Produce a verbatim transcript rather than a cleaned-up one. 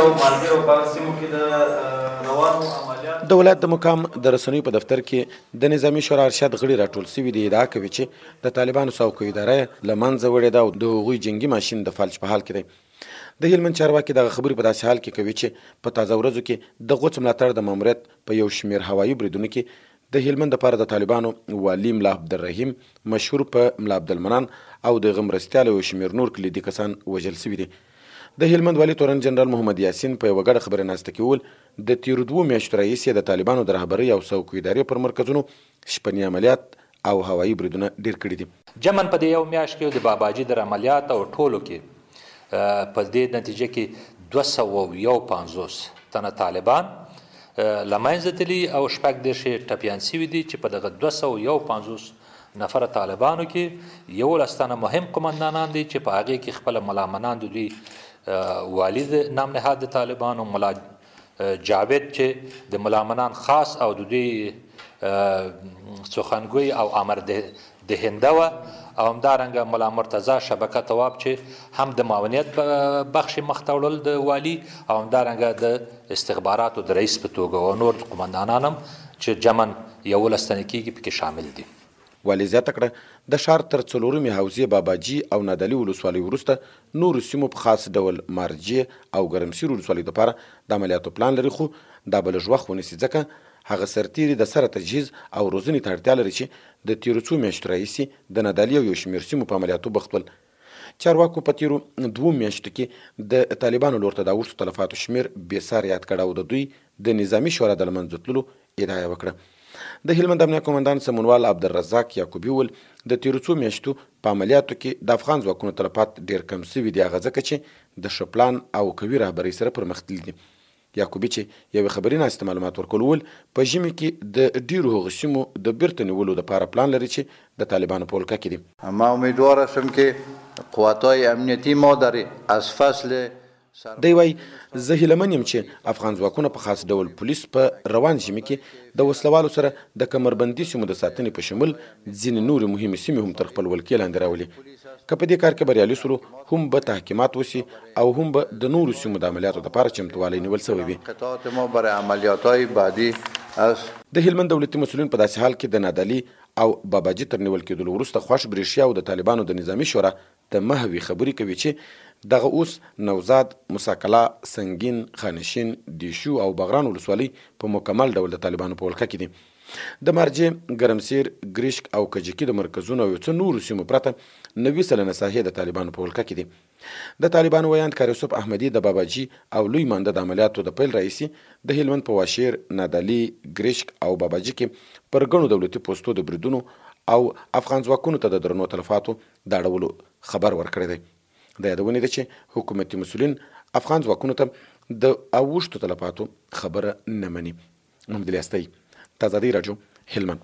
او مالګې او په سیمو کې د روانو عملیات د ولایت د مقام د رسنیو په دفتر کې د نظامي شورا ارشد غړي راټول شوي دي. ادعا کوي چې د طالبانو څوکۍ اداره له منځه وړې ده او د هغوی جنګي ماشین د فلج په حال کې دی. د هلمند چارواکي دغه خبرې په داسې حال کې کوي چې په تازه ورځو کې د غوڅ ملاتړ د ماموریت په یو شمېر هوایي بریدونو کې د هلمند لپاره د طالبانو والي ملا عبدالرحیم، مشهور په ملا عبدالمنان او د هغه مرستیال یو شمېر نور کلیدي کسان وژل شوي دي. د هلمند والي تورن جنرال محمد یاسین په یوه ګډه خبرناسته کې وویل د تېرو دوو میاشتو راهیسې د طالبانو د رهبرۍ او څوکۍ ادارې پر مرکزونو شپني عملیات او هوایي بریدونه ډېر کړي دي. جمن په دې یو میاشت کې د باباجي د عملیات او ټولو کې په دې نتیجه کې دوه سوه یو پنځوس تنه طالبان له منځه تللي او شپږ دېرش یې ټپیان شوي دي چې په دغه دوه سوه یو پنځوس نفره طالبانو کې یولس تنه مهم قمندانان دي چې په هغې کې خپله ملامنان د دوی والي د نام نهاد د طالبانو ملا جاوید چې د ملامنان خاص او د دوی سخنګوی او امر دهنده وه او همدارنګه ملا مرتضی شبکه تواب چې هم د معاونیت بخش مخ ته وړل د والي او همدارنګه د استخباراتو د رئیس په توګه او نور قمندانان هم چې جمن یولس تنې کېږي پکې شامل دي. والي زیاته کړه د ښار تر څلورمې حوزې باباجي او نادعلي ولسوالۍ وروسته نورو سیمو په خاص ډول مارجې او ګرمسیر ولسوالۍ دپاره د عملیاتو پلان لري، خو دا به لږ وخت ونیسي ځکه هغه سرتیري د سره تجهیز او روزنې ته اړتیا لري چې د تېرو څو میاشتو راهیسې د نادعلي او یو شمېر سیمو په عملیاتو بوخت ول. چارواکو په تېرو دوو میاشتو کې د طالبانو لور ته د اوښتو تلفاتو شمېر بېسار یاد کړه او د دوی د نظامي شورا د له منځه تللو ادعا یې وکړه. د هلمند امنیه قومندان سمونوال عبدالرزاق یعقوبي وویل د تېرو څو میاشتو په عملیاتو کې د افغان ځواکونو تلفات ډېر کم شوي دي، هغه ځکه چې د ښه پلان او قوي رهبرۍ سره پرمخ تللي دي. یعقوبي چې یوې خبري ناستې معلومات ورکول وویل په ژمي کې د ډېرو هغو سیمو د بیرته نیولو دپاره پلان لري چې د طالبانو په ولکه کې دي. ما امیدوار هستم که قوتهای امنیتی ما در از فصل دی وایي زه هیله من یم چې افغان ځواکونه په خاص ډول پولیس په روان ژمي کې د وسلوالو سره د کمربندي سیمو د ساتنې په شمول ځینې نورې مهمې سیمې هم تر خپل ولکې لاندې راولي. که په دې کار کې بریالي سولو هم به تحکیمات وسي او هم به د نورو سیمو د عملیاتو دپاره چمتووالی نیول سوی وي. د هلمند دولتي مسؤلین په داسې حال کې د نادعلي او باباجي تر نیول کېدلو وروسته خوښ بریښیا او د طالبانو د نظامي شورا د محوي خبرې کوي چې دغه اوس نوزاد، موساکلا، سنگین، خانشین، دیشو او بغران ولسوالۍ په مکمل ډول د طالبانو په ولکه کې دي. د مارجې، ګرمسیر، ګریشک او کجکي د مرکزونو او یو څه نورو سیمو پرته نوي سلنه ساحې د طالبانو په ولکه کې دي. د طالبانو ویاند کار یوسف احمدي د باباجي او لوی مانده د عملیاتو د پیل راهیسې د هلمند په واشیر، نادعلي، ګریشک او باباجي کې پر ګڼو دولتي پوستو د بریدونو او افغان ځواکونو ته د درنو تلفاتو د اړولو خبر ورکړی دی. د یادونې ده چې حکومتي مسؤلین افغان ځواکونو ته د اوښتو تلفاتو خبره نه مني. محمد الیاس دی، تازه راډیو، هلمند.